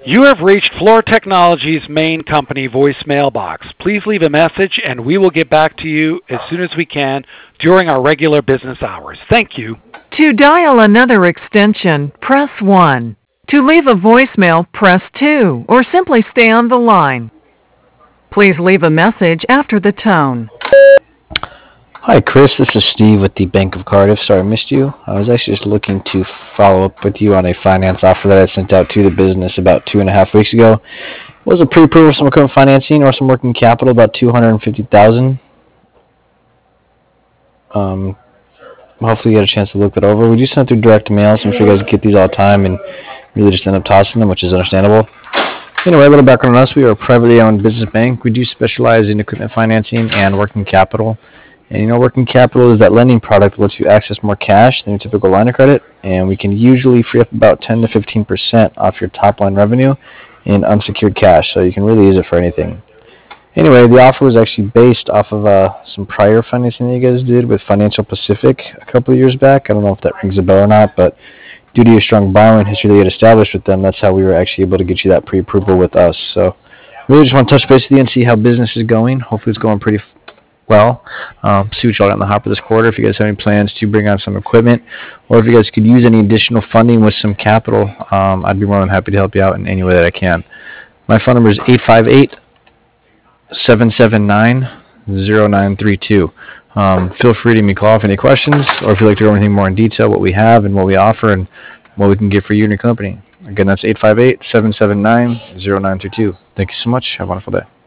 You have reached Floor Technologies main company voicemail box. Please leave a message and we will get back to you as soon as we can during our regular business hours. Thank you. To dial another extension, press 1. To leave a voicemail, press 2, or simply stay on the line. Please leave a message after the tone. Hi, Chris. This is Steve with the Bank of Cardiff. Sorry I missed you. I was actually just looking to follow up with you on a finance offer that I sent out to the business about 2.5 weeks ago. It was a pre-approval of some equipment financing or some working capital, about $250,000. Hopefully you get a chance to look that over. We do send through direct mail, so I'm sure you guys get these all the time and really just end up tossing them, which is understandable. Anyway, a little background on us. We are a privately owned business bank. We do specialize in equipment financing and working capital. And working capital is that lending product that lets you access more cash than your typical line of credit, and we can usually free up about 10 to 15% off your top line revenue in unsecured cash, so you can really use it for anything. Anyway, the offer was actually based off of some prior financing that you guys did with Financial Pacific a couple of years back. I don't know if that rings a bell or not, but due to your strong borrowing history that you had established with them, that's how we were actually able to get you that pre-approval with us. So really just want to touch base with you and see how business is going. Hopefully it's going pretty well. See what y'all got in the hopper this quarter. If you guys have any plans to bring on some equipment, or if you guys could use any additional funding with some capital, I'd be more than happy to help you out in any way that I can. My phone number is 858-779-0932. Feel free to give me a call if any questions, or if you'd like to go anything more in detail, what we have and what we offer and what we can get for you and your company. Again, that's 858-779-0932. Thank you so much. Have a wonderful day.